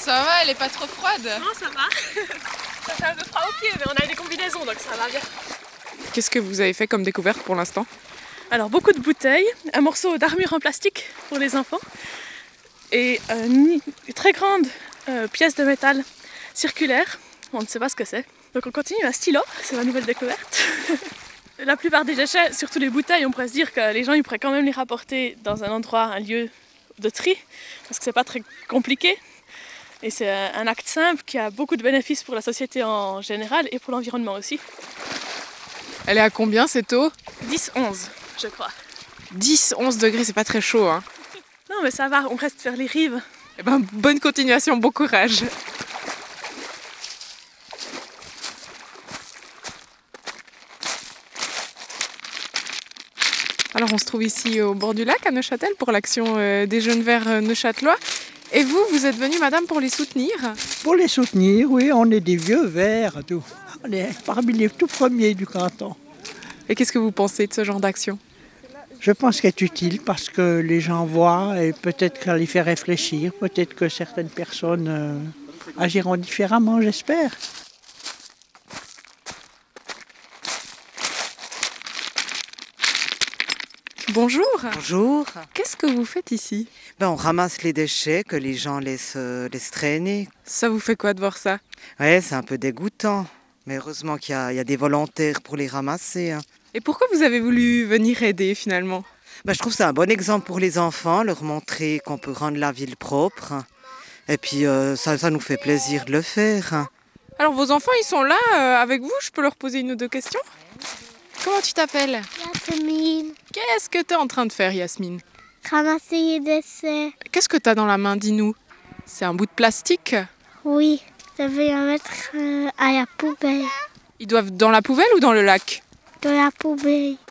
Ça va, elle est pas trop froide? Non, ça va. Ça fait un peu froid aux pieds, mais on a des combinaisons, donc ça va bien. Qu'est-ce que vous avez fait comme découverte pour l'instant? Alors, beaucoup de bouteilles, un morceau d'armure en plastique pour les enfants et une très grande pièce de métal circulaire. On ne sait pas ce que c'est. Donc on continue, un stylo, c'est ma nouvelle découverte. La plupart des déchets, surtout les bouteilles, on pourrait se dire que les gens ils pourraient quand même les rapporter dans un endroit, un lieu de tri, parce que c'est pas très compliqué. Et c'est un acte simple qui a beaucoup de bénéfices pour la société en général et pour l'environnement aussi. Elle est à combien cette eau? 10-11, je crois. 10-11 degrés, c'est pas très chaud, hein? Non mais ça va, on reste vers les rives. Eh ben, bonne continuation, bon courage. Alors on se trouve ici au bord du lac à Neuchâtel pour l'action des Jeunes Verts neuchâtelois. Et vous, vous êtes venue, madame, pour les soutenir? Pour les soutenir, oui, on est des vieux verts, tout. On est parmi les tout premiers du canton. Et qu'est-ce que vous pensez de ce genre d'action? Je pense qu'elle est utile parce que les gens voient et peut-être qu'elle les fait réfléchir, peut-être que certaines personnes agiront différemment, j'espère. Bonjour. Bonjour. Qu'est-ce que vous faites ici? On ramasse les déchets que les gens laissent traîner. Ça vous fait quoi de voir ça? Ouais, c'est un peu dégoûtant. Mais heureusement qu'il y a des volontaires pour les ramasser. Hein. Et pourquoi vous avez voulu venir aider finalement? Je trouve que c'est un bon exemple pour les enfants, leur montrer qu'on peut rendre la ville propre. Et puis ça nous fait plaisir de le faire. Alors vos enfants, ils sont là avec vous? Je peux leur poser une ou deux questions? Comment tu t'appelles? Yasmine, Qu'est-ce que tu es en train de faire, Yasmine? ramasser les déchets. Qu'est-ce que tu as dans la main, dis-nous? C'est un bout de plastique? Oui, je vais en mettre à la poubelle. Ils doivent dans la poubelle ou dans le lac? Dans la poubelle.